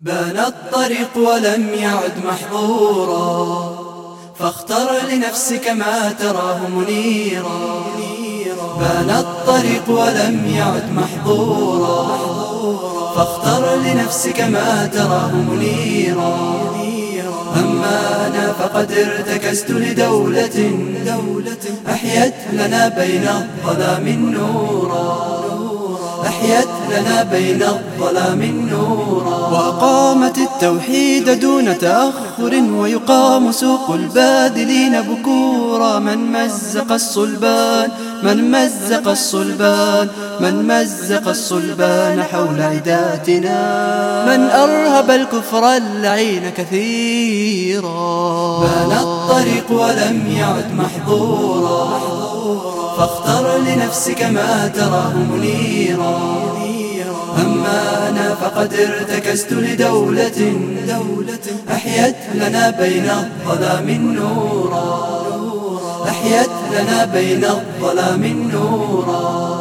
بان الطريق ولم يعد محظورا، فاختر لنفسك ما تراه منيرا. بان الطريق ولم يعد محظورا، فاختر لنفسك ما تراه منيرا. أما أنا فقد ارتكست لدولة أحيت لنا بين الظلام نورا، أحيت لنا بين الظلام نورا. وأقامت التوحيد دون تأخر، ويقام سوق البادلين بكورا. من مزق الصلبان، من مزق الصلبان، من مزق الصلبان حول عداتنا، من أرهب الكفر اللعين كثيرا. بان الطريق ولم يعد محظورا، فاختر لنفسك ما تراه منيرا. أما أنا فقد ارتكست لدولة أحيت لنا بين الظلام نورا، أحيت لنا بين الظلام نورا.